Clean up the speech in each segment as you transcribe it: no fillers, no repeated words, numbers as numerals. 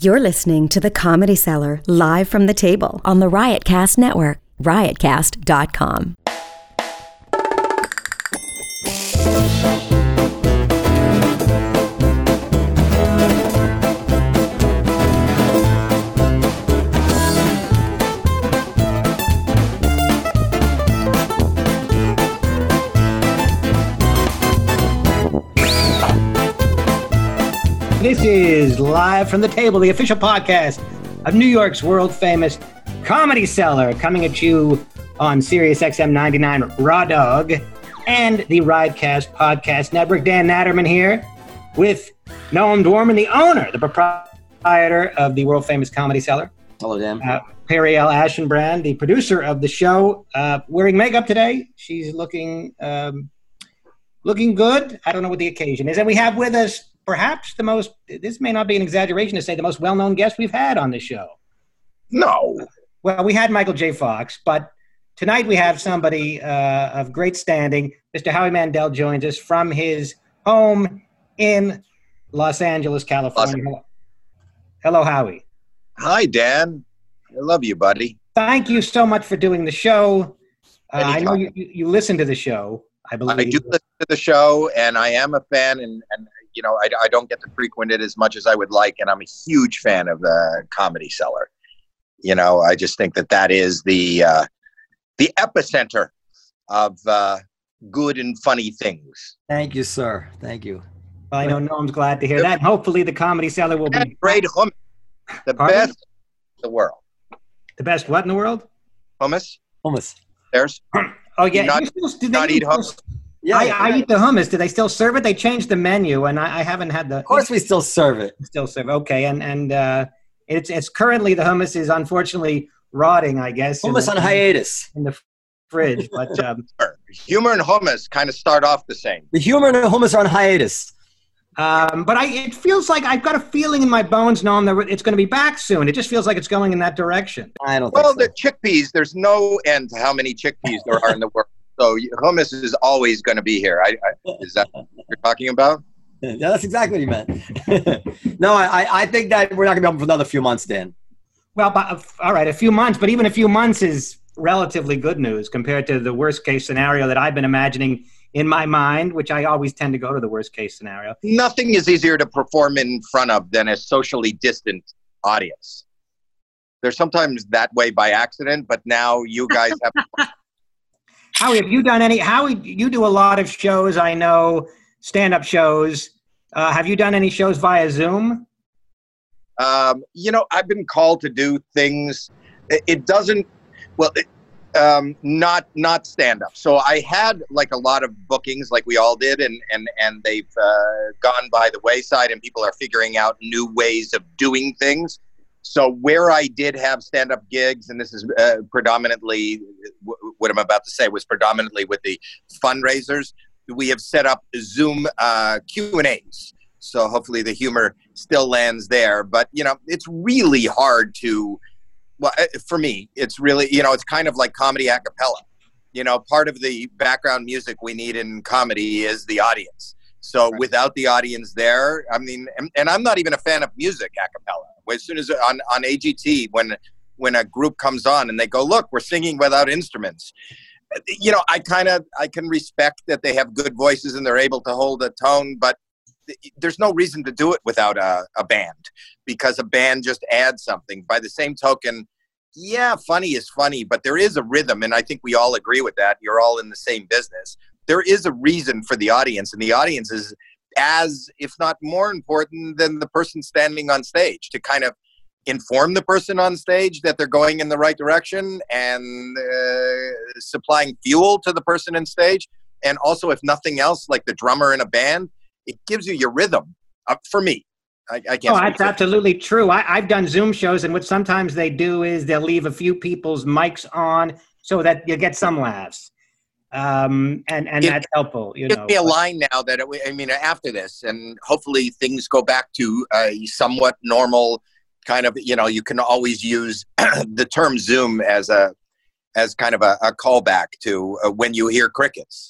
You're listening to The Comedy Cellar, live from the table on the Riotcast Network, riotcast.com. This is Live from the Table, the official podcast of New York's world-famous Comedy Cellar, coming at you on Sirius XM 99 Raw Dog and the Riotcast Podcast Network. Dan Natterman here with Noam Dworman, the owner, the proprietor of the world-famous Comedy Cellar. Hello, Dan. Perry L. Aschenbrand, the producer of the show, wearing makeup today. She's looking good. I don't know what the occasion is. And we have with us perhaps the most, this may not be an exaggeration to say, the most well-known guest we've had on the show. No. Well, we had Michael J. Fox, but tonight we have somebody of great standing. Mr. Howie Mandel joins us from his home in Los Angeles, California. Hello, Howie. Hi, Dan. I love you, buddy. Thank you so much for doing the show. I know you listen to the show, I believe. I do listen to the show, and I am a fan, and you know, I don't get to frequent it as much as I would like, and I'm a huge fan of the Comedy Cellar. You know, I just think that is the epicenter of good and funny things. Thank you, sir. Thank you. Well, I know Noam's glad to hear that. Hopefully the Comedy Cellar will be great hummus. The best in the world. The best what in the world? Hummus. Hummus. There's. Oh, yeah. Not eat hummus. Yeah, I eat the hummus. Do they still serve it? They changed the menu, and I haven't had the. Of course, we still serve it. Still serve. Okay, and it's currently, the hummus is unfortunately rotting, I guess. Hummus on hiatus in the fridge, but humor and hummus kind of start off the same. The humor and the hummus are on hiatus. But it feels like I've got a feeling in my bones, Noam, that it's going to be back soon. It just feels like it's going in that direction. I don't think so. The chickpeas, there's no end to how many chickpeas there are in the world. So hummus is always going to be here. Is that what you're talking about? Yeah, that's exactly what you meant. No, I think that we're not going to be open for another few months, Dan. Well, all right, a few months. But even a few months is relatively good news compared to the worst case scenario that I've been imagining in my mind, which I always tend to go to the worst case scenario. Nothing is easier to perform in front of than a socially distant audience. They're sometimes that way by accident, but now you guys have... Howie, have you done any? Howie, you do a lot of shows, I know, stand-up shows. Have you done any shows via Zoom? You know, I've been called to do things. It doesn't, not stand-up. So I had like a lot of bookings, like we all did, and they've gone by the wayside, and people are figuring out new ways of doing things. So where I did have stand-up gigs, and this is predominantly, what I'm about to say was predominantly with the fundraisers, we have set up Zoom Q&As. So hopefully the humor still lands there. But, you know, it's really hard to, for me, it's really, you know, it's kind of like comedy a cappella. You know, part of the background music we need in comedy is the audience. So without the audience there, I mean, and I'm not even a fan of music a cappella. As soon as on AGT, when a group comes on and they go, look, we're singing without instruments. You know, I can respect that they have good voices and they're able to hold a tone, but there's no reason to do it without a band, because a band just adds something. By the same token, yeah, funny is funny, but there is a rhythm, and I think we all agree with that. You're all in the same business. There is a reason for the audience, and the audience is as, if not more important than the person standing on stage, to kind of inform the person on stage that they're going in the right direction, and supplying fuel to the person on stage. And also, if nothing else, like the drummer in a band, it gives you your rhythm. For me, I can't. Oh, that's absolutely true. I've done Zoom shows, and what sometimes they do is they'll leave a few people's mics on so that you get some laughs. And that's helpful, you know. Give me a line now that, after this, and hopefully things go back to a somewhat normal kind of, you know, you can always use the term Zoom as kind of a callback to when you hear crickets.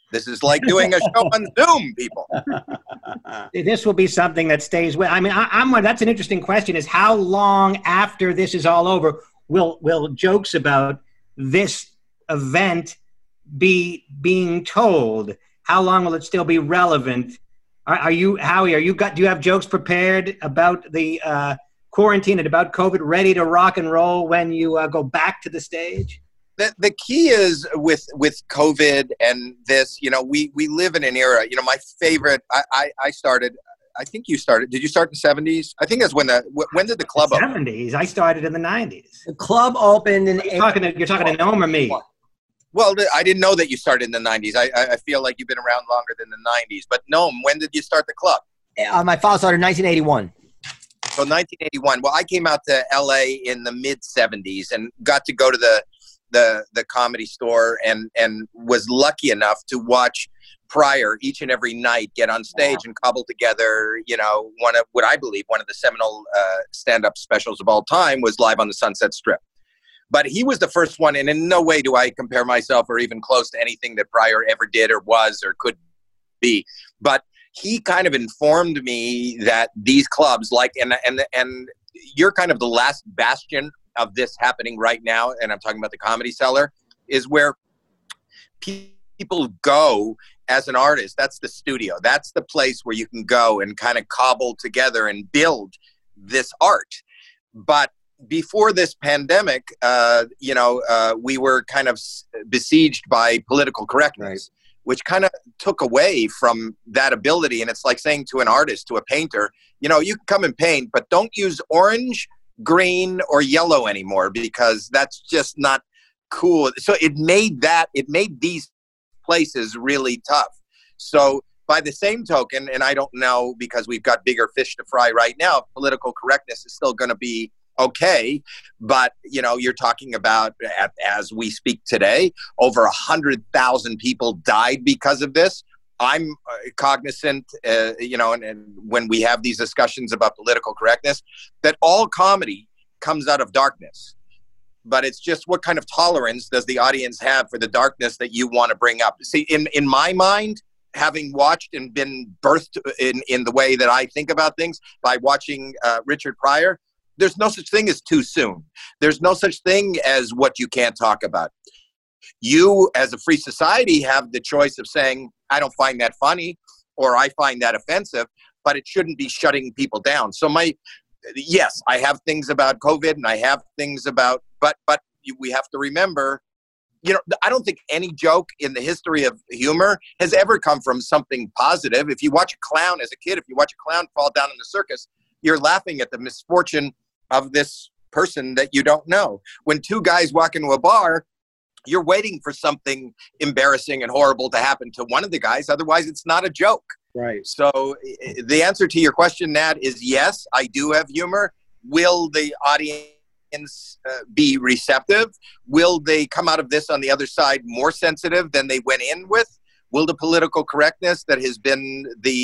This is like doing a show on Zoom, people. This will be something that stays with. I mean, that's an interesting question: is how long after this is all over will jokes about this event be being told? How long will it still be relevant? Are you, Howie? Do you have jokes prepared about the quarantine and about COVID, ready to rock and roll when you go back to the stage? The key is with COVID and this, we live in an era, my favorite, I started, I think you started, did you start in the 70s? I think that's when did the club open? 70s. I started in the 90s. The club opened in You're talking to Noam or me? Well, I didn't know that you started in the 90s. I feel like you've been around longer than the 90s. But Noam, when did you start the club? My father started in 1981. So 1981. Well, I came out to LA in the mid 70s and got to go to the Comedy Store and was lucky enough to watch Pryor each and every night get on stage and cobble together, one of what I believe one of the seminal stand-up specials of all time was Live on the Sunset Strip. But he was the first one, and in no way do I compare myself or even close to anything that Pryor ever did or was or could be. But he kind of informed me that these clubs, and you're kind of the last bastion of this happening right now, and I'm talking about the Comedy Cellar, is where people go as an artist. That's the studio. That's the place where you can go and kind of cobble together and build this art. But before this pandemic, we were kind of besieged by political correctness, right, which kind of took away from that ability. And it's like saying to an artist, to a painter, you can come and paint, but don't use orange, green, or yellow anymore because that's just not cool. So it made these places really tough. So by the same token, and I don't know because we've got bigger fish to fry right now, political correctness is still going to be okay, but you're talking about, as we speak today, over 100,000 people died because of this. I'm cognizant, and when we have these discussions about political correctness, that all comedy comes out of darkness. But it's just what kind of tolerance does the audience have for the darkness that you want to bring up? See, in my mind, having watched and been birthed in the way that I think about things by watching Richard Pryor, there's no such thing as too soon. There's no such thing as what you can't talk about. You, as a free society, have the choice of saying, I don't find that funny, or I find that offensive, but it shouldn't be shutting people down. So yes, I have things about COVID and I have things about, but we have to remember, I don't think any joke in the history of humor has ever come from something positive. If you watch a clown as a kid, if you watch a clown fall down in the circus, you're laughing at the misfortune of this person that you don't know. When two guys walk into a bar, you're waiting for something embarrassing and horrible to happen to one of the guys. Otherwise, it's not a joke. Right. So the answer to your question, Nat, is yes, I do have humor. Will the audience be receptive? Will they come out of this on the other side more sensitive than they went in with? Will the political correctness that has been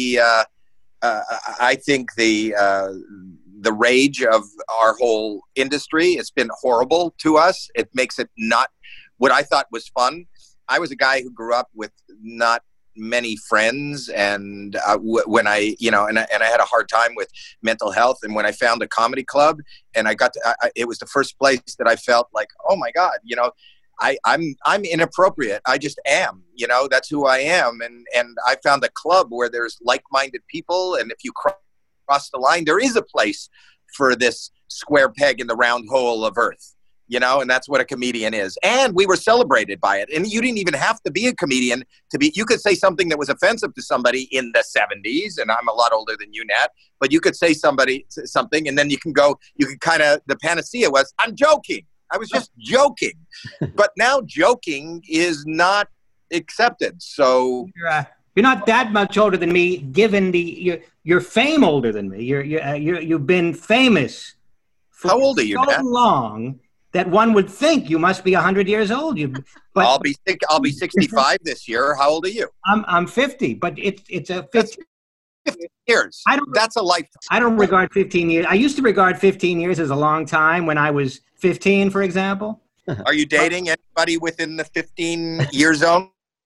I think the rage of our whole industry, it's been horrible to us. It makes it not what I thought was fun. I was a guy who grew up with not many friends, and when I had a hard time with mental health, and when I found a comedy club, and it was the first place that I felt like, oh my God, I'm inappropriate. I just am, that's who I am. And I found a club where there's like-minded people. And if you cross the line, there is a place for this square peg in the round hole of earth, and that's what a comedian is. And we were celebrated by it. And you didn't even have to be a comedian you could say something that was offensive to somebody in the 70s. And I'm a lot older than you, Nat, but you could say something and then the panacea was, I'm joking. I was just joking. But now joking is not accepted. So you're not that much older than me, given your fame older than me. You've been famous for How old are you, so Matt? long that one would think you must be 100 years old. But I'll be 65 this year. How old are you? I'm 50, but it's a 50 years. That's a lifetime. I don't regard 15 years. I used to regard 15 years as a long time when I was 15, for example. Are you dating anybody within the 15-year zone?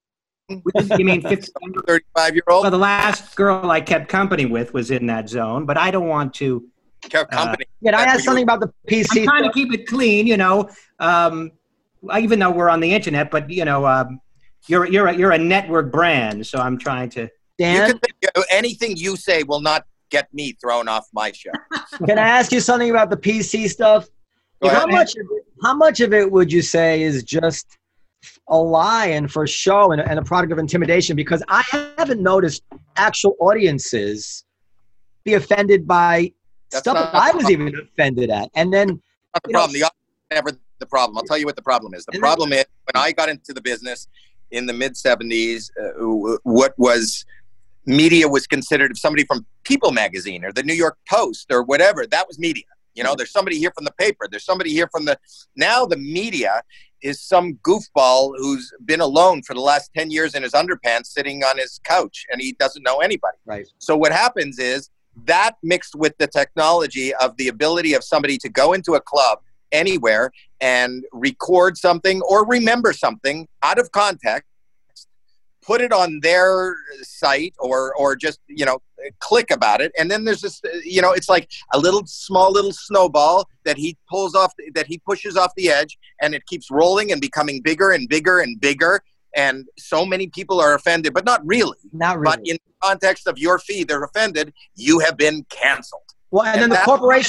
You mean 50? 35-year-old? Well, the last girl I kept company with was in that zone, but I don't want to. Company. Can I ask something about the PC? I'm trying to keep it clean, you know. Even though we're on the internet, but you know, you're a network brand, so I'm trying to. Dan, Anything you say will not get me thrown off my show. can I ask you something about the PC stuff? Go How ahead. much of it would you say is just a lie and for show and a product of intimidation? Because I haven't noticed actual audiences be offended by That's stuff not that I the was problem. even offended at. And then Not the problem. The audience is never the problem. I'll tell you what the problem is. The problem is when I got into the business in the mid-'70s, what was media was considered, if somebody from People magazine or the New York Post or whatever, that was media. You know, there's somebody here from the paper. There's somebody here from now the media is some goofball who's been alone for the last 10 years in his underpants sitting on his couch and he doesn't know anybody. Right. So what happens is that mixed with the technology of the ability of somebody to go into a club anywhere and record something or remember something out of context, put it on their site or just, you know, click about it. And then there's this, you know, it's like a small little snowball that he pushes off the edge and it keeps rolling and becoming bigger and bigger and bigger. And so many people are offended, but not really. Not really. But in the context of your feed, they're offended. You have been canceled. Well, and then the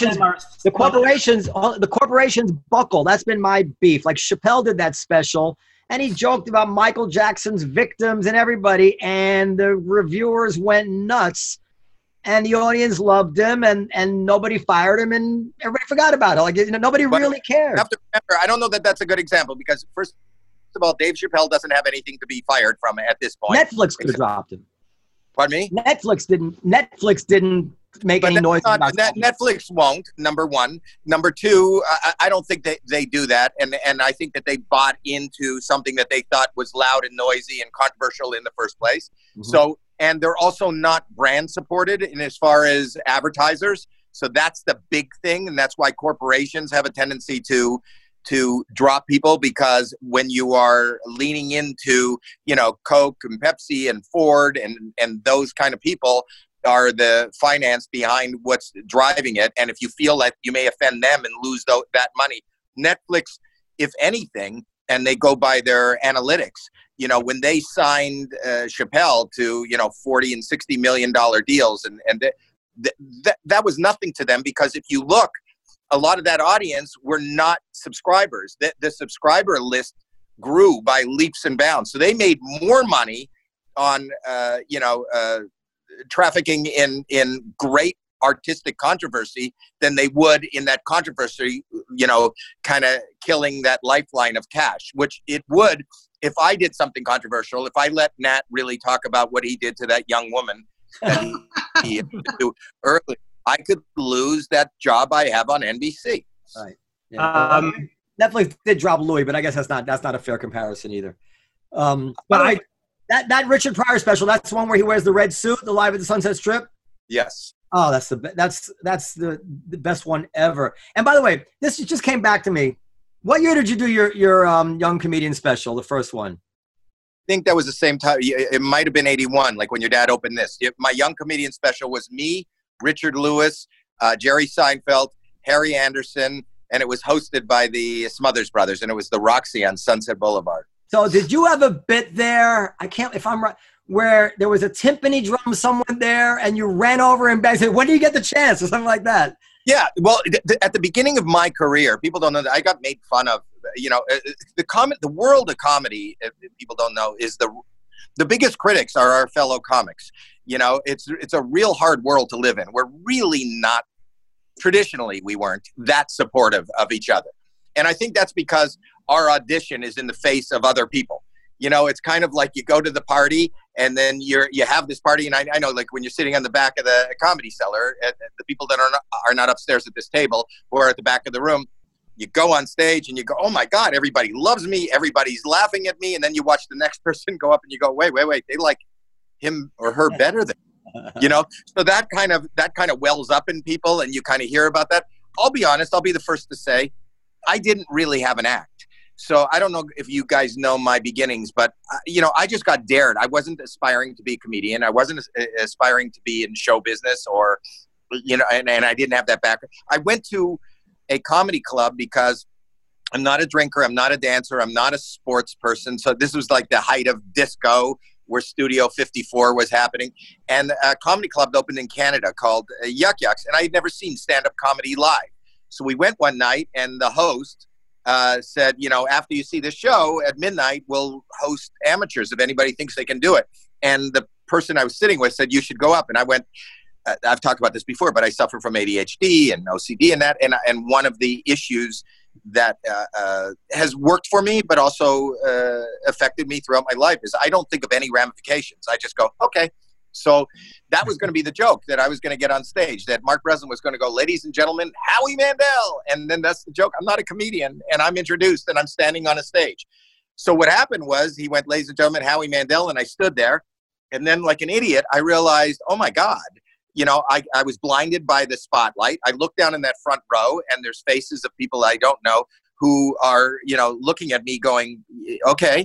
corporations buckle. That's been my beef. Like Chappelle did that special, and he joked about Michael Jackson's victims and everybody, and the reviewers went nuts, and the audience loved him, and nobody fired him, and everybody forgot about it. Like, you know, nobody really cared. You have to remember, I don't know that that's a good example because first of all, Dave Chappelle doesn't have anything to be fired from at this point. Netflix could have dropped him. Pardon me? Netflix didn't make any noise about it. Netflix won't, number one. Number two, I don't think they do that. And I think that they bought into something that they thought was loud and noisy and controversial in the first place. Mm-hmm. So, and they're also not brand supported in as far as advertisers. So that's the big thing. And that's why corporations have a tendency to drop people, because when you are leaning into, you know, Coke and Pepsi and Ford and those kind of people are the finance behind what's driving it. And if you feel like you may offend them and lose that money, Netflix, if anything, and they go by their analytics, you know, when they signed Chappelle to, you know, $40 and $60 million deals, and that was nothing to them, because if you look, a lot of that audience were not subscribers. The subscriber list grew by leaps and bounds. So they made more money on, trafficking in great artistic controversy than they would in that controversy, you know, kind of killing that lifeline of cash, which it would if I did something controversial, if I let Nat really talk about what he did to that young woman that he did early. I could lose that job I have on NBC. Right. Yeah. Netflix did drop Louis, but I guess that's not a fair comparison either. That Richard Pryor special, that's the one where he wears the red suit, the Live at the Sunset Strip. Yes. Oh, that's the best one ever. And by the way, this just came back to me. What year did you do your young comedian special, the first one? I think that was the same time. It might have been 81, like when your dad opened this. My young comedian special was me, Richard Lewis, Jerry Seinfeld, Harry Anderson, and it was hosted by the Smothers Brothers, and it was the Roxy on Sunset Boulevard. So did you have a bit there? I can't, if I'm right, where there was a timpani drum somewhere there, and you ran over and said, "When do you get the chance?" or something like that? Yeah. Well, at the beginning of my career, people don't know that I got made fun of. You know, the world of comedy, if people don't know, is the biggest critics are our fellow comics. You know, it's a real hard world to live in. We're really not, traditionally, we weren't that supportive of each other. And I think that's because our audition is in the face of other people. You know, it's kind of like you go to the party and then you have this party. And I know, like when you're sitting on the back of the Comedy Cellar, the people that are not upstairs at this table who are at the back of the room, you go on stage and you go, oh my God, everybody loves me. Everybody's laughing at me. And then you watch the next person go up and you go, wait, they like him or her better than, you know? So that kind of wells up in people and you kind of hear about that. I'll be honest, I'll be the first to say, I didn't really have an act. So I don't know if you guys know my beginnings, but I just got dared. I wasn't aspiring to be a comedian. I wasn't aspiring to be in show business or, and I didn't have that background. I went to a comedy club because I'm not a drinker. I'm not a dancer. I'm not a sports person. So this was like the height of disco, where Studio 54 was happening. And a comedy club opened in Canada called Yuck Yucks. And I had never seen stand-up comedy live. So we went one night, and the host said, after you see the show at midnight, we'll host amateurs if anybody thinks they can do it. And the person I was sitting with said, you should go up. And I went, I've talked about this before, but I suffer from ADHD and OCD and that. And one of the issues that has worked for me, but also affected me throughout my life is I don't think of any ramifications. I just go, okay. So that was going to be the joke that I was going to get on stage, that Mark Breslin was going to go, ladies and gentlemen, Howie Mandel. And then that's the joke. I'm not a comedian, and I'm introduced, and I'm standing on a stage. So what happened was he went, ladies and gentlemen, Howie Mandel, and I stood there. And then like an idiot, I realized, oh my God, I was blinded by the spotlight. I looked down in that front row, and there's faces of people I don't know who are, looking at me going, okay.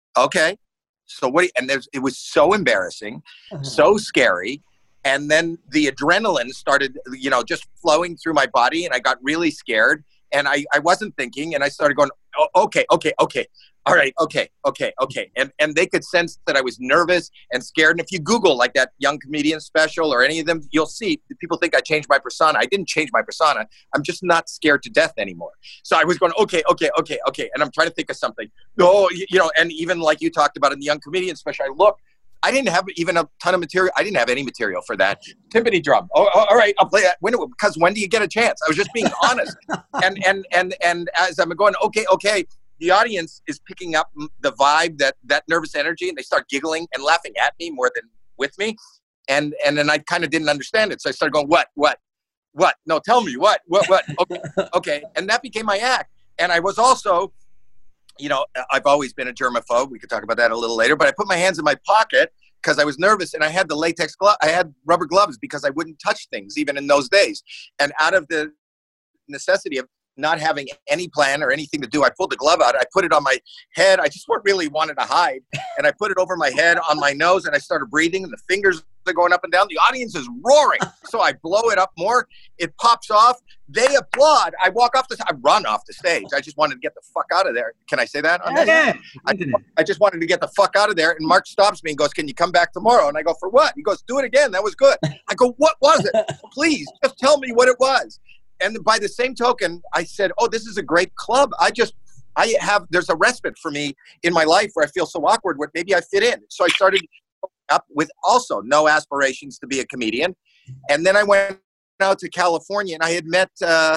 So it was so embarrassing, so scary. And then the adrenaline started, just flowing through my body, and I got really scared, and I wasn't thinking, and I started going, oh, okay. All right. Okay. And they could sense that I was nervous and scared. And if you Google like that Young Comedian special or any of them, you'll see people think I changed my persona. I didn't change my persona. I'm just not scared to death anymore. So I was going, okay. And I'm trying to think of something. Oh, and even like you talked about in the Young Comedian special, I didn't have even a ton of material. I didn't have any material for that. Timpani drum. Oh, all right. I'll play that. Because when do you get a chance? I was just being honest. And as I'm going, okay. The audience is picking up the vibe, that nervous energy, and they start giggling and laughing at me more than with me. And then I kind of didn't understand it. So I started going, what? No, tell me, what? Okay. And that became my act. And I was also, I've always been a germaphobe. We could talk about that a little later. But I put my hands in my pocket because I was nervous, and I had the latex glove. I had rubber gloves because I wouldn't touch things even in those days. And out of the necessity of not having any plan or anything to do, I pulled the glove out. I put it on my head. I just really wanted to hide. And I put it over my head, on my nose, and I started breathing, and the fingers are going up and down. The audience is roaring. So I blow it up more. It pops off. They applaud. I walk off I run off the stage. I just wanted to get the fuck out of there. Can I say that? Yeah. I just wanted to get the fuck out of there. And Mark stops me and goes, can you come back tomorrow? And I go, for what? He goes, do it again. That was good. I go, what was it? Please, just tell me what it was. And by the same token, I said, oh, this is a great club. There's a respite for me in my life where I feel so awkward, where maybe I fit in. So I started up with also no aspirations to be a comedian. And then I went out to California, and I had met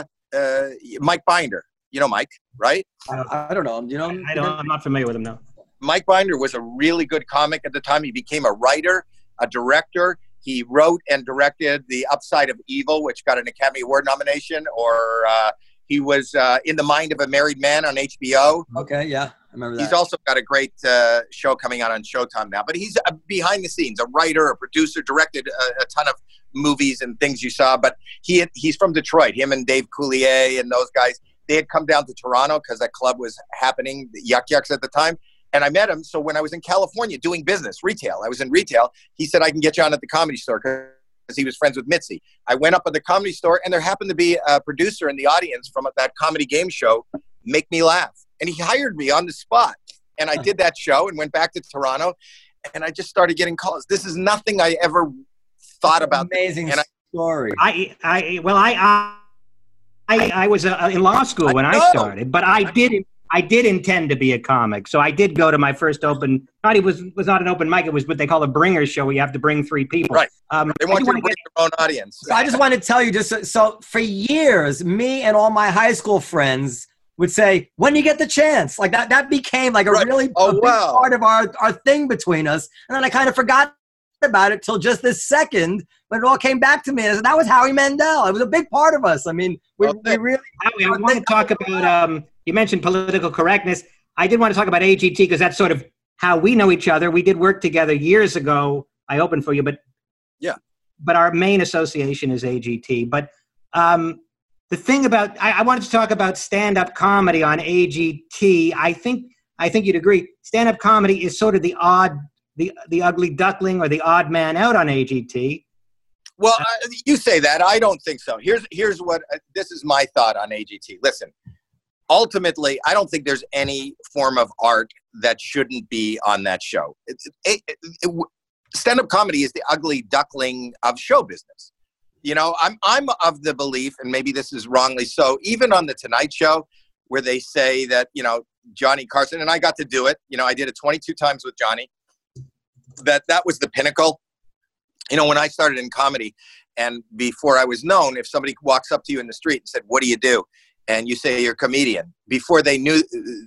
Mike Binder. You know Mike, right? I don't know him. I'm not familiar with him, no. Mike Binder was a really good comic at the time. He became a writer, a director. He wrote and directed The Upside of Evil, which got an Academy Award nomination, or he was In the Mind of a Married Man on HBO. Okay, yeah, I remember that. He's also got a great show coming out on Showtime now. But he's behind the scenes, a writer, a producer, directed a ton of movies and things you saw. But he's from Detroit. Him and Dave Coulier and those guys, they had come down to Toronto because that club was happening, the Yuck Yucks at the time. And I met him. So when I was in California doing business, retail, I was in retail. He said, I can get you on at the Comedy Store because he was friends with Mitzi. I went up at the Comedy Store, and there happened to be a producer in the audience from that comedy game show, Make Me Laugh. And he hired me on the spot. And I did that show and went back to Toronto. And I just started getting calls. This is nothing I ever thought about. Amazing story. I was in law school when I started, but I did intend to be a comic. So I did go to my first open, it was not an open mic. It was what they call a bringer show, where you have to bring 3 people. Right. They want you to bring your own audience. So I just want to tell you, so for years, me and all my high school friends would say, when you get the chance, like that became like a really big part of our thing between us. And then I kind of forgot about it till just this second, when it all came back to me. And that was Howie Mandel. It was a big part of us. I mean, we really. Howie, I want to talk about, you mentioned political correctness. I did want to talk about AGT because that's sort of how we know each other. We did work together years ago. I opened for you, but our main association is AGT. But the thing about I wanted to talk about stand-up comedy on AGT. I think you'd agree. Stand-up comedy is sort of the ugly duckling or the odd man out on AGT. Well, you say that. I don't think so. Here's what this is my thought on AGT. Listen, ultimately, I don't think there's any form of art that shouldn't be on that show. Stand-up comedy is the ugly duckling of show business. You know, I'm of the belief, and maybe this is wrongly so, even on the Tonight Show, where they say that, you know, Johnny Carson, and I got to do it. You know, I did it 22 times with Johnny. That was the pinnacle. You know, when I started in comedy, and before I was known, if somebody walks up to you in the street and said, "What do you do?" and you say you're a comedian, before they knew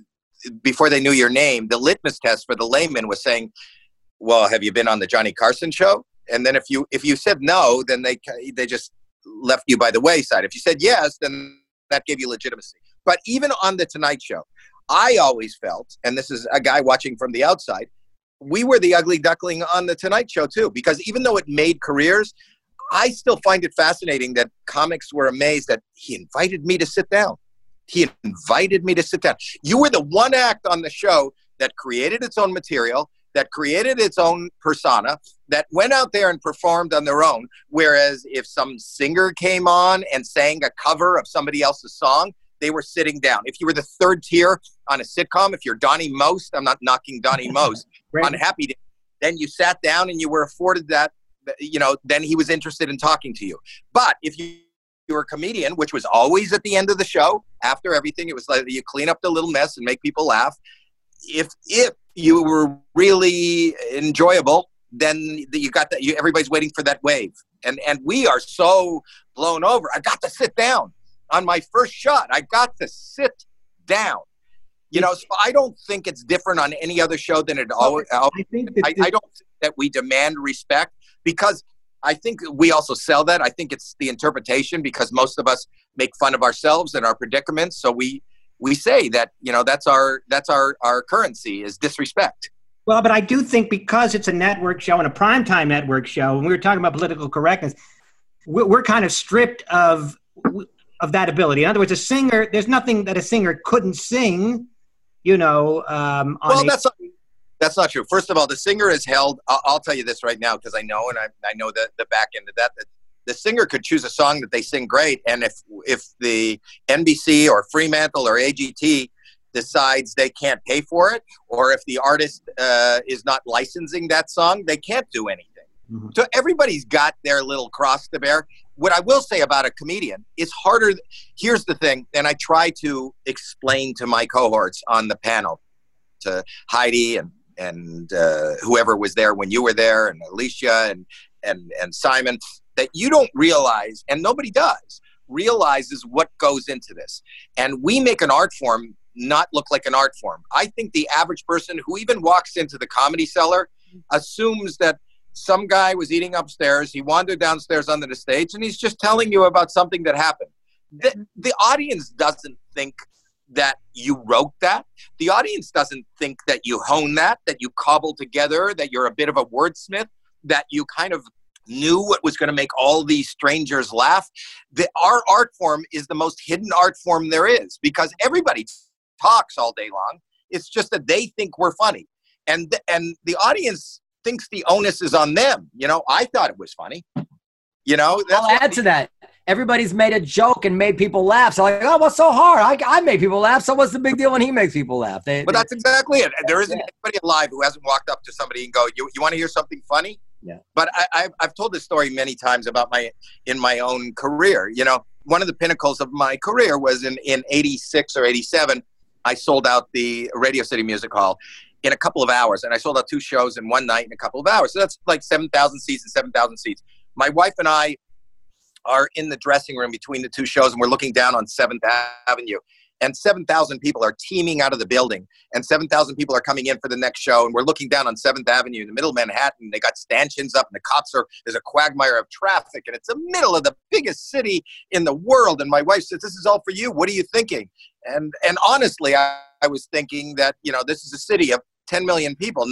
your name, the litmus test for the layman was saying, "Well, have you been on the Johnny Carson show?" And then if you said no, then they just left you by the wayside. If you said yes, then that gave you legitimacy. But even on the Tonight Show, I always felt, and this is a guy watching from the outside, we were the ugly duckling on the Tonight Show too, because even though it made careers, I still find it fascinating that comics were amazed that he invited me to sit down. He invited me to sit down. You were the one act on the show that created its own material, that created its own persona, that went out there and performed on their own. Whereas if some singer came on and sang a cover of somebody else's song, they were sitting down. If you were the third tier on a sitcom, if you're Donnie Most, I'm not knocking Donnie Most, right, on Happy Days, then you sat down and you were afforded that, you know, then he was interested in talking to you. But if you were a comedian, which was always at the end of the show, after everything, it was like you clean up the little mess and make people laugh. If you were really enjoyable, then you got that. Everybody's waiting for that wave, and we are so blown over. I got to sit down on my first shot. I got to sit down. You know, so I don't think it's different on any other show than it always. I don't think that we demand respect, because I think we also sell that. I think it's the interpretation, because most of us make fun of ourselves and our predicaments. So we say that, you know, that's our currency is disrespect. Well, but I do think because it's a network show and a primetime network show, and we were talking about political correctness, we're kind of stripped of that ability. In other words, a singer, there's nothing that a singer couldn't sing, you know. That's not true. First of all, the singer is held. I'll tell you this right now, because I know, and I know the back end of that the singer could choose a song that they sing great, and if the NBC or Fremantle or AGT decides they can't pay for it, or if the artist is not licensing that song, they can't do anything. Mm-hmm. So everybody's got their little cross to bear. What I will say about a comedian, it's harder. Here's the thing, and I try to explain to my cohorts on the panel, to Heidi and whoever was there when you were there, and Alicia and Simon, that you don't realize, and nobody does, realizes what goes into this. And we make an art form not look like an art form. I think the average person who even walks into the Comedy Cellar assumes that some guy was eating upstairs, he wandered downstairs onto the stage, and he's just telling you about something that happened. The audience doesn't think that you wrote that. The audience doesn't think that you hone that you cobbled together, that you're a bit of a wordsmith, that you kind of knew what was going to make all these strangers laugh. Our art form is the most hidden art form there is, because everybody talks all day long. It's just that they think we're funny. And the audience thinks the onus is on them. You know, I thought it was funny. You know, I'll add to that. Everybody's made a joke and made people laugh. So like, oh, what's so hard? I made people laugh. So what's the big deal when he makes people laugh? But that's exactly it. There isn't anybody alive who hasn't walked up to somebody and go, you want to hear something funny? Yeah. But I've told this story many times about in my own career. You know, one of the pinnacles of my career was in 86 or 87. I sold out the Radio City Music Hall in a couple of hours. And I sold out 2 shows in one night in a couple of hours. So that's like 7,000 seats and 7,000 seats. My wife and I are in the dressing room between the 2 shows, and we're looking down on 7th Avenue. And 7,000 people are teeming out of the building. And 7,000 people are coming in for the next show. And we're looking down on 7th Avenue in the middle of Manhattan. They got stanchions up, and the cops there's a quagmire of traffic. And it's the middle of the biggest city in the world. And my wife says, "This is all for you. What are you thinking?" And honestly, I was thinking that, you know, this is a city of 10 million people.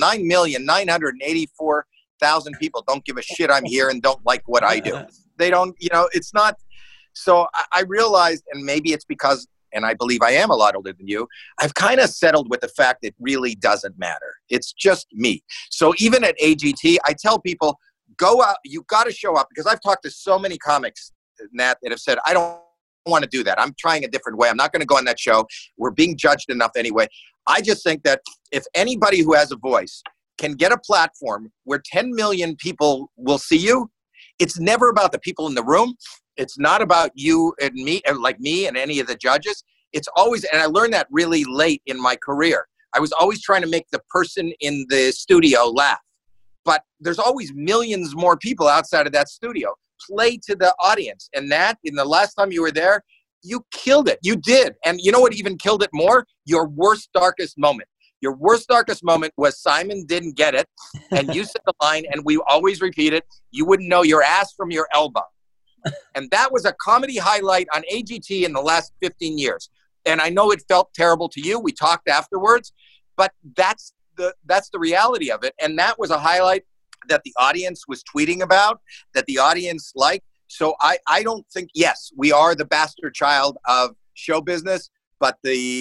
9,984,000 people don't give a shit I'm here and don't like what I do. They don't, you know, it's not. So I realized, and maybe it's because, and I believe I am a lot older than you, I've kind of settled with the fact it really doesn't matter. It's just me. So even at AGT, I tell people, go out, you got to show up, because I've talked to so many comics, Nat, that have said, I don't want to do that. I'm trying a different way. I'm not going to go on that show. We're being judged enough anyway. I just think that if anybody who has a voice can get a platform where 10 million people will see you, it's never about the people in the room. It's not about you and me, like me and any of the judges. It's always, and I learned that really late in my career. I was always trying to make the person in the studio laugh. But there's always millions more people outside of that studio. Play to the audience. And that, in the last time you were there, you killed it. You did. And you know what even killed it more? Your worst, darkest moment. Your worst, darkest moment was Simon didn't get it. And you said the line, and we always repeat it, you wouldn't know your ass from your elbow. And that was a comedy highlight on AGT in the last 15 years. And I know it felt terrible to you. We talked afterwards. But that's the reality of it. And that was a highlight that the audience was tweeting about, that the audience liked. So I don't think, yes, we are the bastard child of show business, but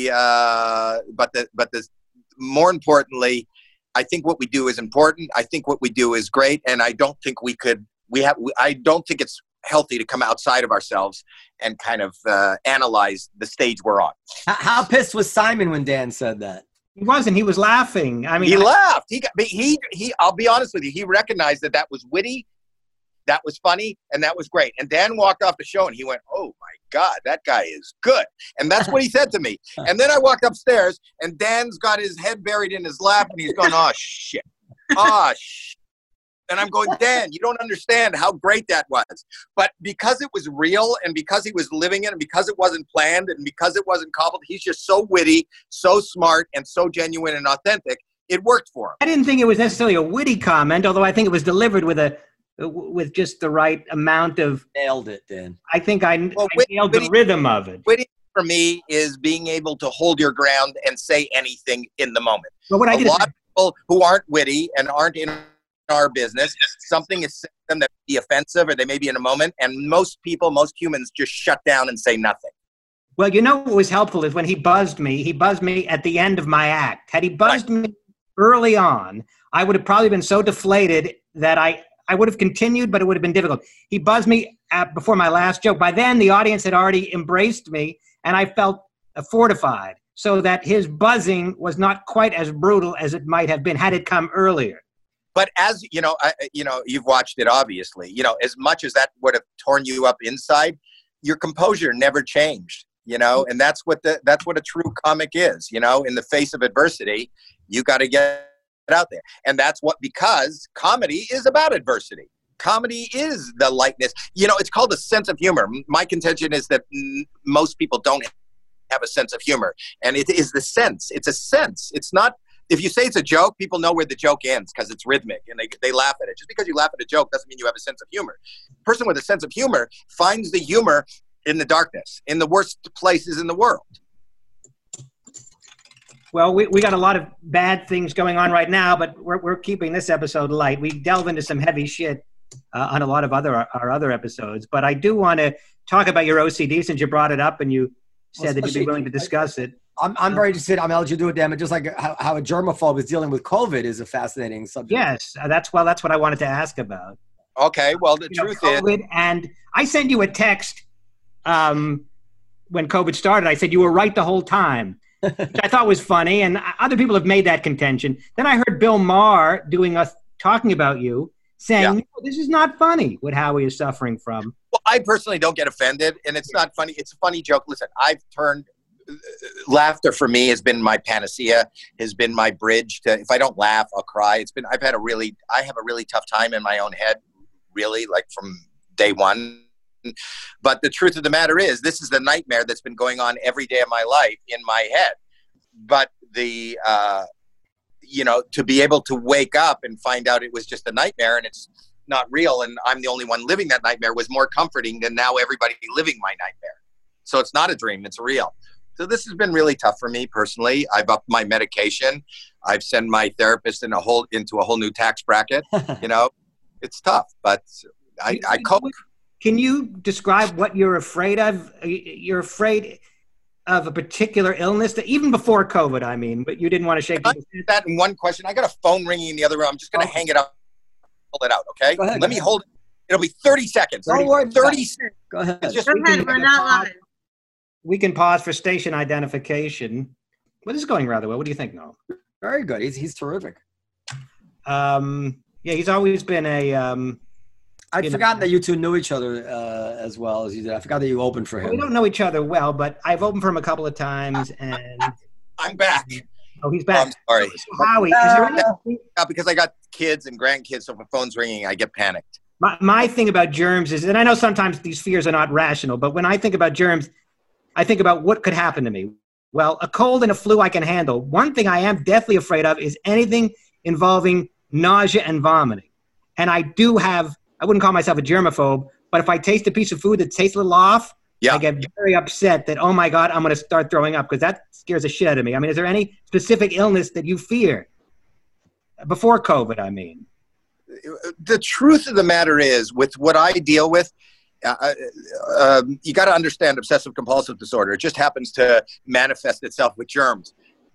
more importantly, I think what we do is important. I think what we do is great. And I don't think I don't think it's healthy to come outside of ourselves and kind of analyze the stage we're on. How pissed was Simon when Dan said that? He wasn't. He was laughing. I mean, he laughed. He. I'll be honest with you. He recognized that was witty, that was funny, and that was great. And Dan walked off the show, and he went, "Oh my God, that guy is good." And that's what he said to me. And then I walked upstairs, and Dan's got his head buried in his lap, and he's going, "Oh shit, oh shit." And I'm going, Dan, you don't understand how great that was. But because it was real, and because he was living it, and because it wasn't planned, and because it wasn't cobbled, he's just so witty, so smart, and so genuine and authentic, it worked for him. I didn't think it was necessarily a witty comment, although I think it was delivered with just the right amount of... Nailed it, Dan. I think I nailed the rhythm of it. Witty for me is being able to hold your ground and say anything in the moment. But what I did a lot of people who aren't witty and aren't in our business, something is said to them that may be offensive, or they may be in a moment, and most humans just shut down and say nothing. Well, you know what was helpful is when he buzzed me at the end of my act. Had he buzzed me early on, I would have probably been so deflated that I would have continued, but it would have been difficult. He buzzed me before my last joke. By then, the audience had already embraced me, and I felt fortified, so that his buzzing was not quite as brutal as it might have been had it come earlier. But as you know, you've watched it, obviously. You know, as much as that would have torn you up inside, your composure never changed. You know, and that's what a true comic is. You know, in the face of adversity, you got to get out there, and that's because comedy is about adversity. Comedy is the lightness. You know, it's called a sense of humor. My contention is that most people don't have a sense of humor, and it is the sense. It's a sense. It's not. If you say it's a joke, people know where the joke ends because it's rhythmic and they laugh at it. Just because you laugh at a joke doesn't mean you have a sense of humor. A person with a sense of humor finds the humor in the darkness, in the worst places in the world. Well, we got a lot of bad things going on right now, but we're keeping this episode light. We delve into some heavy shit on a lot of our other episodes. But I do want to talk about your OCD since you brought it up and you said that you'd be willing to discuss it. I'm very interested. I'll let you do it, Dan. But just like how a germaphobe is dealing with COVID is a fascinating subject. Yes, that's what I wanted to ask about. Okay, well, the truth is... And I sent you a text when COVID started. I said you were right the whole time, which I thought was funny. And other people have made that contention. Then I heard Bill Maher talking about you, saying, no, this is not funny, what Howie is suffering from. Well, I personally don't get offended, and it's not funny. It's a funny joke. Listen, laughter for me has been my panacea, has been my bridge to, if I don't laugh, I'll cry. I have a really tough time in my own head, really, like from day one. But the truth of the matter is, this is the nightmare that's been going on every day of my life in my head. But to be able to wake up and find out it was just a nightmare and it's not real and I'm the only one living that nightmare was more comforting than now everybody living my nightmare. So it's not a dream, it's real. So this has been really tough for me personally. I've upped my medication. I've sent my therapist into a whole new tax bracket. You know, it's tough, but I cope. Can you describe what you're afraid of? You're afraid of a particular illness that even before COVID, I mean, but you didn't want to shake people's hands. That in one question. I got a phone ringing in the other room. I'm just going to hang it up, pull it out. Okay. Let me hold it. It'll be 30 seconds. Don't worry. 30 seconds. Go ahead. Just, Go ahead, we're not live. We can pause for station identification. Well, this is going rather well. What do you think, Noel? Very good. He's terrific. Yeah, he's always been a. I'd forgotten that you two knew each other as well as you did. I forgot that you opened for him. We don't know each other well, but I've opened for him a couple of times, and I'm back. oh, he's back. I'm sorry. So, Howie, is there anything? Because I got kids and grandkids, so if the phone's ringing, I get panicked. My thing about germs is, and I know sometimes these fears are not rational, but when I think about germs, I think about what could happen to me. Well, a cold and a flu I can handle. One thing I am deathly afraid of is anything involving nausea and vomiting. And I wouldn't call myself a germaphobe, but if I taste a piece of food that tastes a little off, I get very upset that, oh my God, I'm going to start throwing up, because that scares the shit out of me. I mean, is there any specific illness that you fear? Before COVID, I mean. The truth of the matter is, with what I deal with, you got to understand obsessive compulsive disorder. It just happens to manifest itself with germs.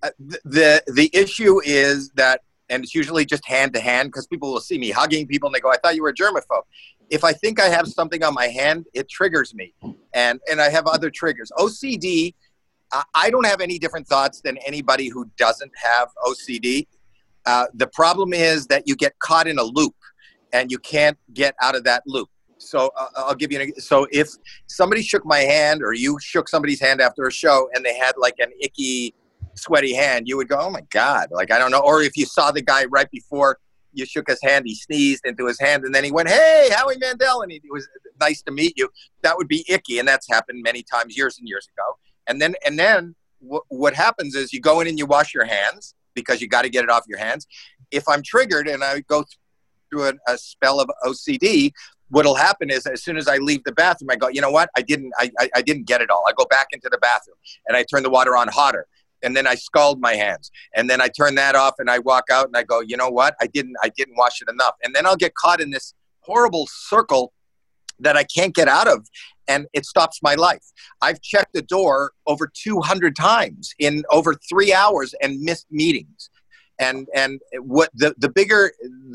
The issue is that, and it's usually just hand to hand, because people will see me hugging people and they go, I thought you were a germaphobe. If I think I have something on my hand, it triggers me. And I have other triggers. OCD, I don't have any different thoughts than anybody who doesn't have OCD. The problem is that you get caught in a loop and you can't get out of that loop. So I'll give you so if somebody shook my hand, or you shook somebody's hand after a show and they had like an icky, sweaty hand, you would go, oh my God, like, I don't know. Or if you saw the guy right before you shook his hand, he sneezed into his hand and then he went, hey, Howie Mandel, and it was nice to meet you. That would be icky. And that's happened many times, years and years ago. And then what happens is you go in and you wash your hands, because you got to get it off your hands. If I'm triggered and I go through a spell of OCD, what'll happen is, as soon as I leave the bathroom, I go, you know what? I didn't get it all. I go back into the bathroom and I turn the water on hotter, and then I scald my hands, and then I turn that off and I walk out and I go, you know what? I didn't wash it enough. And then I'll get caught in this horrible circle that I can't get out of, and it stops my life. I've checked the door over 200 times in over 3 hours and missed meetings. And what the bigger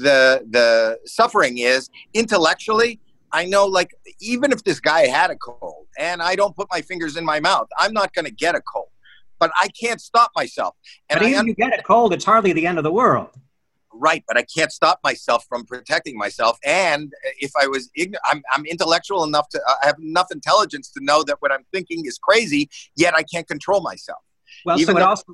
the suffering is intellectually, I know, like, even if this guy had a cold and I don't put my fingers in my mouth, I'm not going to get a cold, but I can't stop myself. And but even if you get a cold, it's hardly the end of the world. Right, but I can't stop myself from protecting myself. And if I was ignorant, I'm intellectual enough to I have enough intelligence to know that what I'm thinking is crazy, yet I can't control myself. Well, even so it also,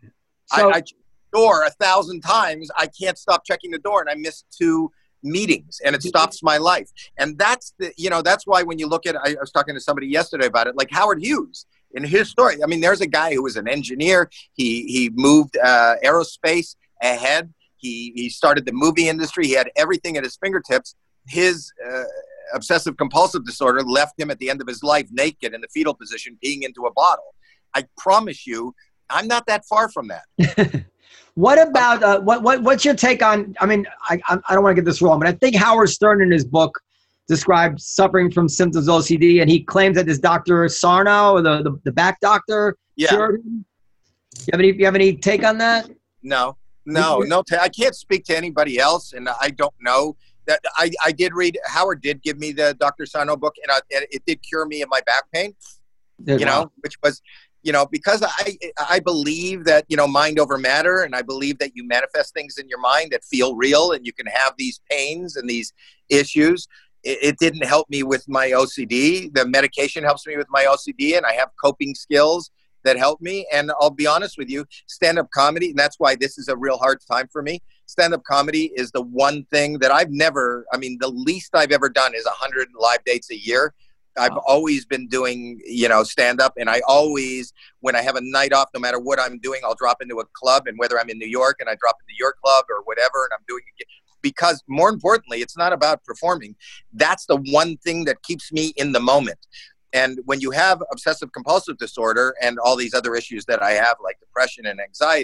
I check the door 1,000 times, I can't stop checking the door, and I missed 2 meetings, and it stops my life. And that's that's why when you look at, I was talking to somebody yesterday about it, like Howard Hughes in his story. I mean, there's a guy who was an engineer. He moved aerospace ahead. He started the movie industry. He had everything at his fingertips. His obsessive compulsive disorder left him at the end of his life naked in the fetal position, peeing into a bottle. I promise you, I'm not that far from that. What about what's your take on? I mean, I don't want to get this wrong, but I think Howard Stern in his book described suffering from symptoms of OCD, and he claims that this Dr. Sarno, or the back doctor, cured him. You have any take on that? No. I can't speak to anybody else, and I don't know. That I did read. Howard did give me the Dr. Sarno book, and it did cure me of my back pain. Which was, because I believe that mind over matter, and I believe that you manifest things in your mind that feel real, and you can have these pains and these issues. It didn't help me with my OCD. The medication helps me with my OCD, and I have coping skills that help me. And I'll be honest with you, stand-up comedy, and that's why this is a real hard time for me. Stand-up comedy is the one thing that the least I've ever done is 100 live dates a year. I've always been doing, stand-up, and I always, when I have a night off, no matter what I'm doing, I'll drop into a club, and whether I'm in New York and I drop into your club or whatever, and I'm doing it, because more importantly, it's not about performing. That's the one thing that keeps me in the moment. And when you have obsessive compulsive disorder and all these other issues that I have, like depression and anxiety,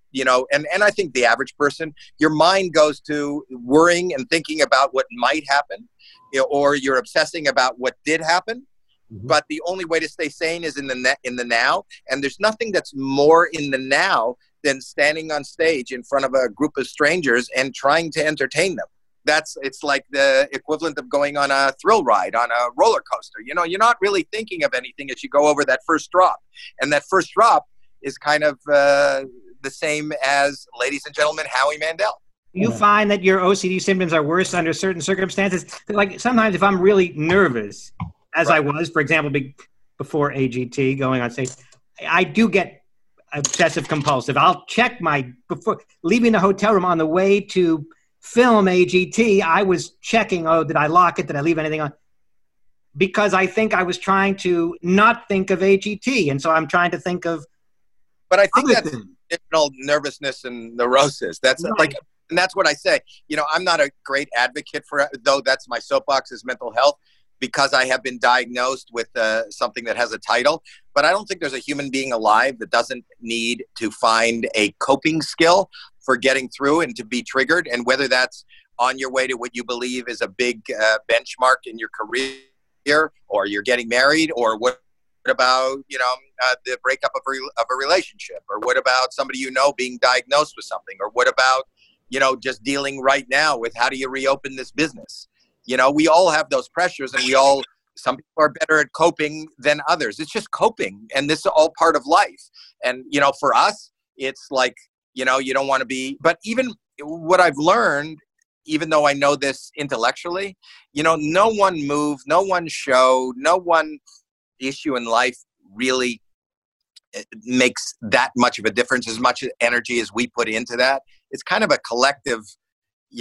and I think the average person, your mind goes to worrying and thinking about what might happen, or you're obsessing about what did happen. But the only way to stay sane is in the now. And there's nothing that's more in the now than standing on stage in front of a group of strangers and trying to entertain them. It's like the equivalent of going on a thrill ride on a roller coaster. You're not really thinking of anything as you go over that first drop. And that first drop is kind of the same as, ladies and gentlemen, Howie Mandel. You find that your OCD symptoms are worse under certain circumstances? Like sometimes if I'm really nervous, as I was, for example, before AGT going on stage, I do get obsessive compulsive. I'll check before leaving the hotel room on the way to film AGT, I was checking, did I lock it? Did I leave anything on? Because I think I was trying to not think of AGT. And so I'm trying to think of. But I think that's additional nervousness and neurosis. That's right. And that's what I say. I'm not a great advocate for, though that's my soapbox, is mental health, because I have been diagnosed with something that has a title. But I don't think there's a human being alive that doesn't need to find a coping skill for getting through and to be triggered. And whether that's on your way to what you believe is a big benchmark in your career, or you're getting married, or what about, the breakup of a relationship, or what about somebody being diagnosed with something, or what about, just dealing right now with how do you reopen this business? We all have those pressures, and some people are better at coping than others. It's just coping, and this is all part of life. And, for us, it's like, you don't want to be, but even what I've learned, even though I know this intellectually, no one move, no one show, no one issue in life really makes that much of a difference, as much energy as we put into that. It's kind of a collective, we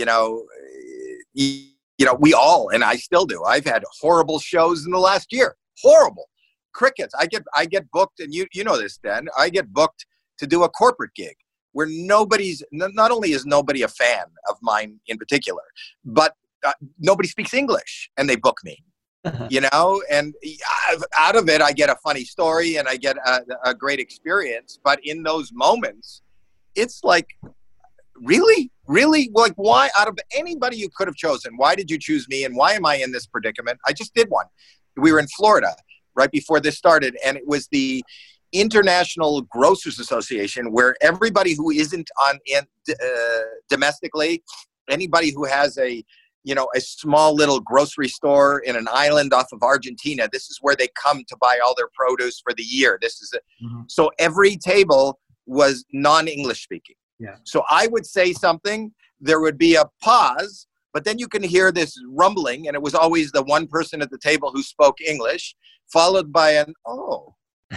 all, and I still do. I've had horrible shows in the last year. Horrible. Crickets. I get booked, and you know this, Dan. I get booked to do a corporate gig where not only is nobody a fan of mine in particular, but nobody speaks English, and they book me. And out of it, I get a funny story and I get a great experience. But in those moments, it's like, really? Like, why, out of anybody you could have chosen, why did you choose me? And why am I in this predicament? I just did one. We were in Florida right before this started, and it was the International Grocers Association, where everybody who isn't domestically, anybody who has a small little grocery store in an island off of Argentina, this is where they come to buy all their produce for the year. This is it. Mm-hmm. So every table was non-English speaking. Yeah. So I would say something, there would be a pause, but then you can hear this rumbling, and it was always the one person at the table who spoke English, followed by an, oh.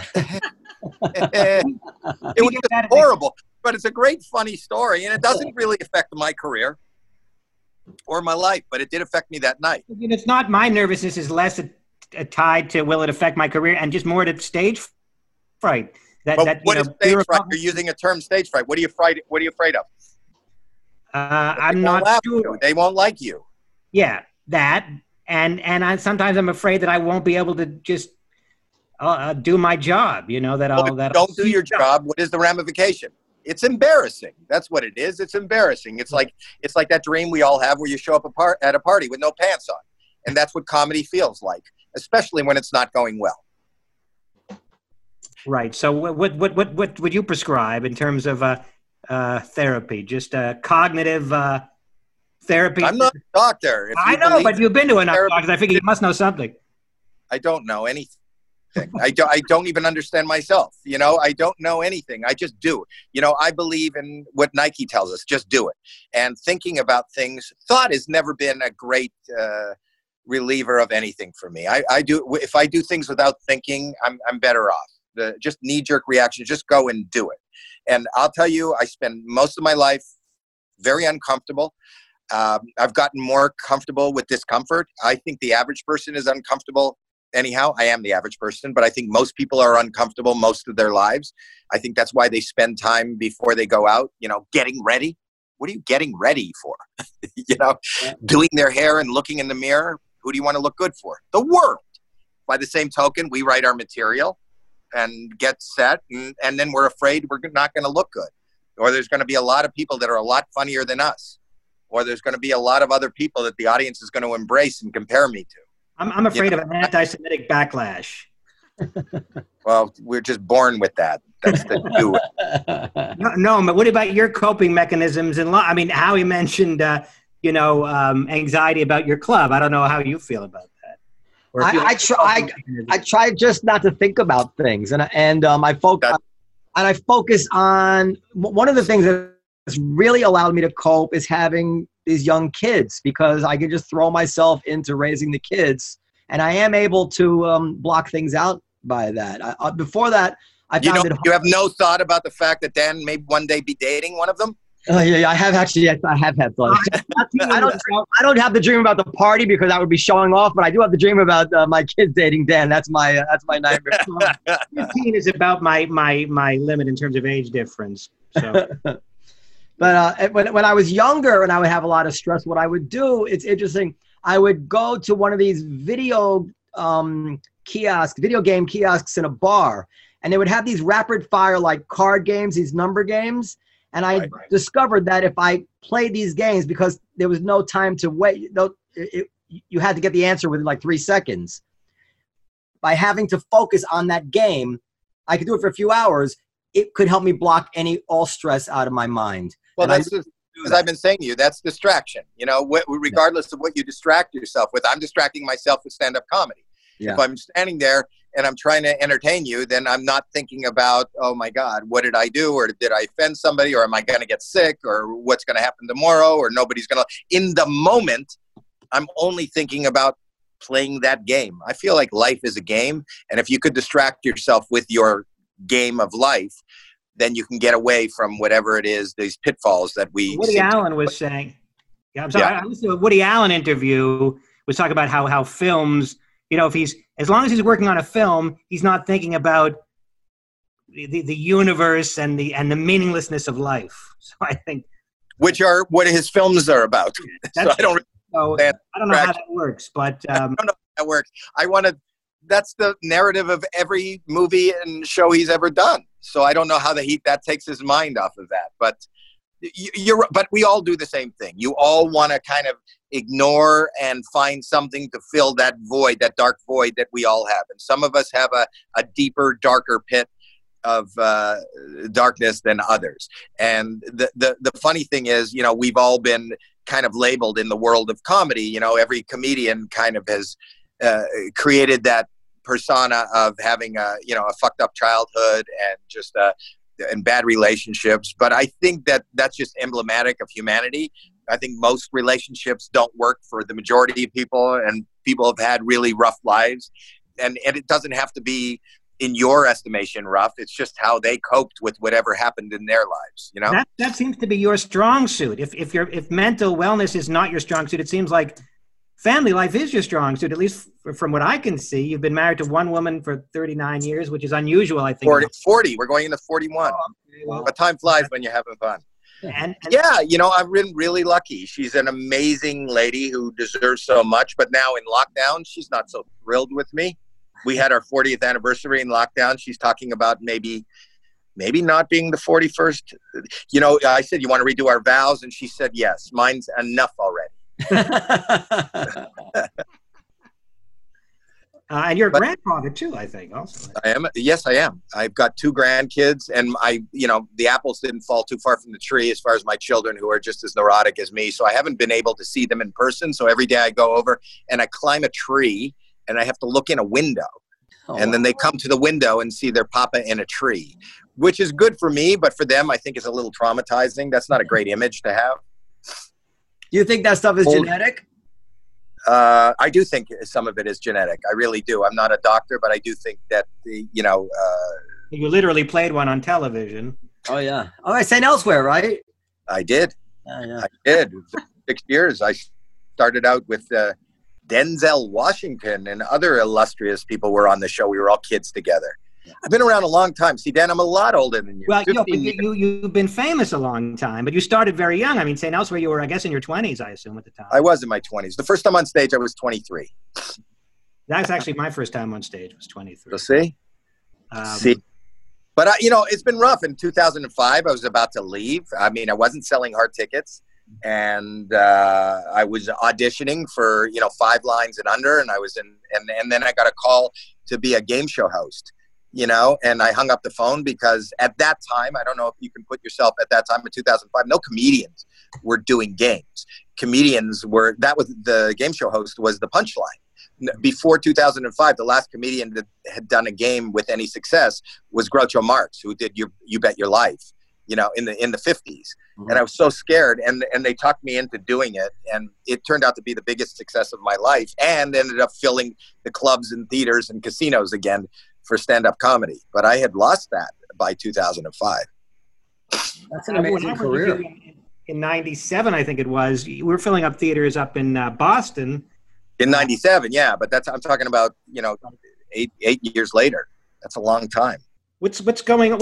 It was just horrible, but it's a great, funny story, and it doesn't really affect my career or my life, but it did affect me that night. It's not, my nervousness is less tied to will it affect my career, and just more to stage fright. What is stage fright? You're using a term, stage fright. What are you afraid of? I'm not sure. They won't like you. Yeah, that, and sometimes I'm afraid that I won't be able to just do my job. Don't do your job. What is the ramification? It's embarrassing. That's what it is. It's embarrassing. It's like that dream we all have where you show up at a party with no pants on, and that's what comedy feels like, especially when it's not going well. Right. So what would you prescribe in terms of therapy? Just cognitive therapy? I'm not a doctor. I know, but you've been to enough doctors. I figure you must know something. I don't know anything. I don't even understand myself. I don't know anything. I just do. I believe in what Nike tells us, just do it. And thinking about things, thought has never been a great reliever of anything for me. If I do things without thinking, I'm better off. Just knee-jerk reaction, just go and do it. And I'll tell you, I spend most of my life very uncomfortable. I've gotten more comfortable with discomfort. I think the average person is uncomfortable. Anyhow, I am the average person, but I think most people are uncomfortable most of their lives. I think that's why they spend time before they go out, getting ready. What are you getting ready for? Doing their hair and looking in the mirror. Who do you want to look good for? The world. By the same token, we write our material and get set, and then we're afraid we're not going to look good. or there's going to be a lot of people that are a lot funnier than us, or there's going to be a lot of other people that the audience is going to embrace and compare me to. I'm afraid of an anti-Semitic backlash. Well, we're just born with that. That's the do. No, but what about your coping mechanisms in life? I mean, Howie mentioned, anxiety about your club. I don't know how you feel about that. Or if you I try just not to think about things, and I focus on one of the things that's really allowed me to cope is having these young kids, because I can just throw myself into raising the kids, and I am able to block things out by that. Before that, I found it. You have no thought about the fact that Dan may one day be dating one of them? Yeah, I have actually. Yes, I have had thoughts. I don't have the dream about the party because that would be showing off, but I do have the dream about my kids dating Dan. That's my nightmare. 15 is about my limit in terms of age difference. So. But when I was younger and I would have a lot of stress, what I would do, it's interesting. I would go to one of these video game kiosks in a bar, and they would have these rapid fire like card games, these number games. And I discovered that if I played these games, because there was no time to wait, you had to get the answer within like 3 seconds. By having to focus on that game, I could do it for a few hours. It could help me block all stress out of my mind. Well, as I've been saying to you, that's distraction. Regardless of what you distract yourself with, I'm distracting myself with stand-up comedy. Yeah. If I'm standing there and I'm trying to entertain you, then I'm not thinking about, oh my God, what did I do? Or did I offend somebody? Or am I going to get sick? Or what's going to happen tomorrow? Or nobody's going to... In the moment, I'm only thinking about playing that game. I feel like life is a game. And if you could distract yourself with your game of life, then you can get away from whatever it is, these pitfalls that we... Woody Allen was saying... Yeah, I'm sorry. Yeah. I listened to a Woody Allen interview, was talking about how films... if as long as he's working on a film, he's not thinking about the universe and the meaninglessness of life. So I think, which are what his films are about. So I don't know how that works, but I don't know how that works. That's the narrative of every movie and show he's ever done. So I don't know how that takes his mind off of that. But but we all do the same thing. You all want to kind of ignore and find something to fill that void, that dark void that we all have. And some of us have a deeper, darker pit of darkness than others. And the funny thing is, we've all been kind of labeled in the world of comedy. Every comedian kind of has created that persona of having a fucked up childhood and just and bad relationships. But I think that's just emblematic of humanity. I think most relationships don't work for the majority of people, and people have had really rough lives. And it doesn't have to be, in your estimation, rough. It's just how they coped with whatever happened in their lives. That seems to be your strong suit. If mental wellness is not your strong suit, it seems like family life is your strong suit, at least from what I can see. You've been married to one woman for 39 years, which is unusual, I think. 40. We're going into 41. But time flies when you're having fun. And I've been really lucky. She's an amazing lady who deserves so much. But now in lockdown, she's not so thrilled with me. We had our 40th anniversary in lockdown. She's talking about maybe not being the 41st. I said, you want to redo our vows? And she said, yes, mine's enough already. And you're a grandfather too, I think. Also, I am. Yes, I am. I've got 2 grandkids, and the apples didn't fall too far from the tree as far as my children, who are just as neurotic as me. So I haven't been able to see them in person. So every day I go over and I climb a tree, and I have to look in a window, and then they come to the window and see their papa in a tree, which is good for me, but for them, I think it's a little traumatizing. That's not a great image to have. Do you think that stuff is genetic? I do think some of it is genetic. I really do. I'm not a doctor, but I do think that you literally played one on television. Oh yeah. Oh, I sang elsewhere, right? I did. Yeah. I did. 6 years. I started out with Denzel Washington and other illustrious people were on the show. We were all kids together. I've been around a long time. See, Dan, I'm a lot older than you. Well, you've been famous a long time, but you started very young. I mean, St. Elsewhere, you were, I guess, in your 20s, I assume, at the time. I was in my 20s. The first time on stage, I was 23. That's actually my first time on stage, was 23. So see? But, it's been rough. In 2005, I was about to leave. I mean, I wasn't selling hard tickets. And I was auditioning for, 5 lines and under. And I was and then I got a call to be a game show host, and I hung up the phone because at that time, I don't know if you can put yourself at that time in 2005, no comedians were doing games. The game show host was the Punchline. Before 2005, the last comedian that had done a game with any success was Groucho Marx, who did You Bet Your Life, in the 50s. Mm-hmm. And I was so scared, and they talked me into doing it, and it turned out to be the biggest success of my life, and ended up filling the clubs and theaters and casinos again for stand-up comedy. But I had lost that by 2005. That's an amazing career. In 97, I think it was, we were filling up theaters up in Boston. In 97, yeah, but I'm talking about, 8 years later. That's a long time. What's on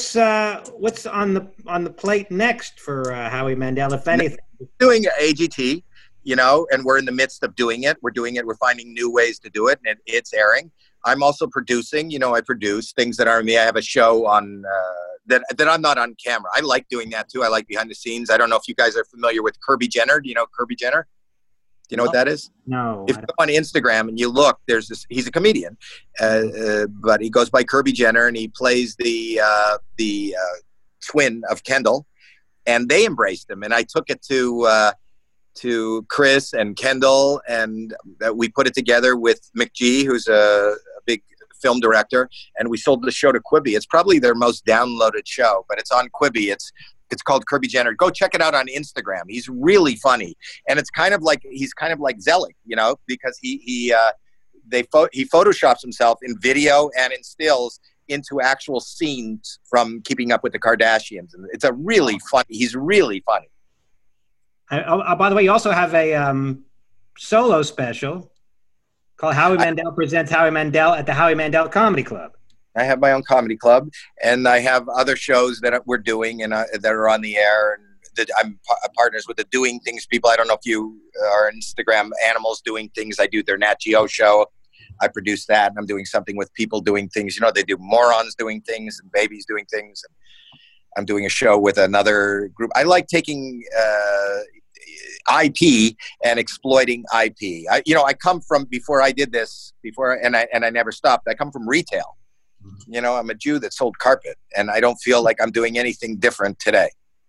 the plate next for Howie Mandel, if anything? Doing AGT, and we're in the midst of doing it. We're doing it. We're finding new ways to do it, and it's airing. I'm also producing. I produce things that aren't me. I have a show on that I'm not on camera. I like doing that too. I like behind the scenes. I don't know if you guys are familiar with Kirby Jenner. Do you know Kirby Jenner? Do you know what that is? No. If you go on Instagram and you look, he's a comedian, but he goes by Kirby Jenner, and he plays the twin of Kendall, and they embraced him. And I took it to Chris and Kendall, and we put it together with McGee, who's a big film director, and we sold the show to Quibi. It's probably their most downloaded show, but it's on Quibi. It's called Kirby Jenner. Go check it out on Instagram. He's really funny, and he's kind of like Zelig, because he photoshops himself in video and in stills into actual scenes from Keeping Up with the Kardashians, and it's he's really funny. By the way, you also have a solo special called Howie Mandel Presents Howie Mandel at the Howie Mandel Comedy Club. I have my own comedy club, and I have other shows that we're doing and that are on the air. And I'm partners with the Doing Things people. I don't know if you are on Instagram, Animals Doing Things. I do their Nat Geo show. I produce that, and I'm doing something with People Doing Things. They do Morons Doing Things and Babies Doing Things. And I'm doing a show with another group. I like taking IP and exploiting IP. I come from, before I did this, and I never stopped. I come from retail. I'm a Jew that sold carpet, and I don't feel like I'm doing anything different today.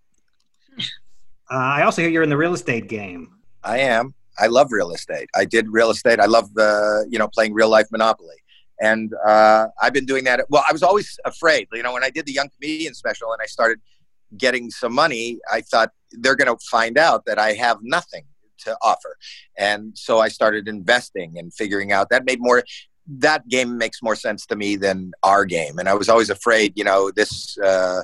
I also hear you're in the real estate game. I am. I love real estate. I did real estate. I love, playing real life Monopoly. And I've been doing that. Well, I was always afraid. When I did the Young Comedian special and I started getting some money, I thought they're going to find out that I have nothing to offer. And so I started investing and figuring out that game makes more sense to me than our game. And I was always afraid, this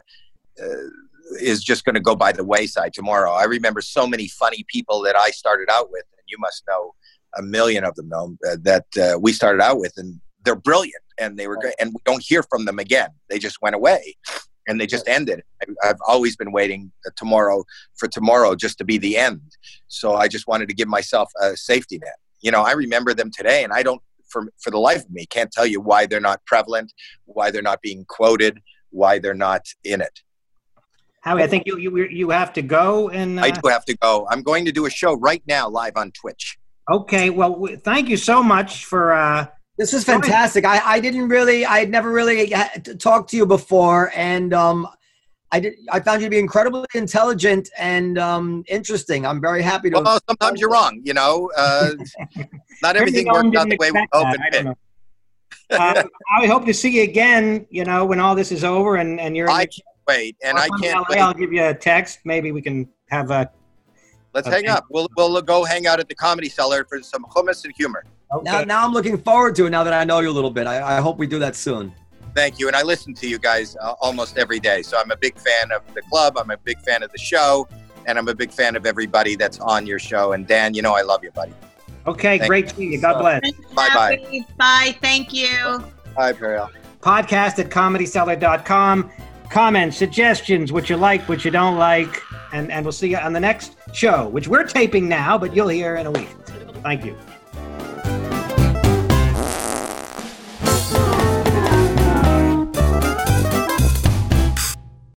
is just going to go by the wayside tomorrow. I remember so many funny people that I started out with, and you must know a million of them that we started out with, and they're brilliant, and they were great, and we don't hear from them again. They just went away, and they just ended. I've always been waiting for tomorrow just to be the end. So I just wanted to give myself a safety net. I remember them today, and I don't, for the life of me, can't tell you why they're not prevalent, why they're not being quoted, why they're not in it. Howie, I think you have to go. And I do have to go. I'm going to do a show right now live on Twitch. Okay. Well, thank you so much for... This was fantastic. I had never really talked to you before, and I found you to be incredibly intelligent and interesting. I'm very happy to. Well, sometimes you're wrong. Not everything worked out the way we hoped. I hope to see you again. When all this is over and you're. I can't wait, and I can't wait. I'll give you a text. Maybe we can have a. Let's hang up. We'll go hang out at the Comedy Cellar for some hummus and humor. Okay. Now I'm looking forward to it. Now that I know you a little bit, I hope we do that soon. Thank you. And I listen to you guys almost every day. So I'm a big fan of the club. I'm a big fan of the show. And I'm a big fan of everybody that's on your show. And Dan, I love you, buddy. Okay, great to see you. God bless. Bye-bye. Bye. Thank you. Bye, Periel. Podcast at comedycellar.com. Comments, suggestions, what you like, what you don't like. And we'll see you on the next show, which we're taping now, but you'll hear in a week. Thank you.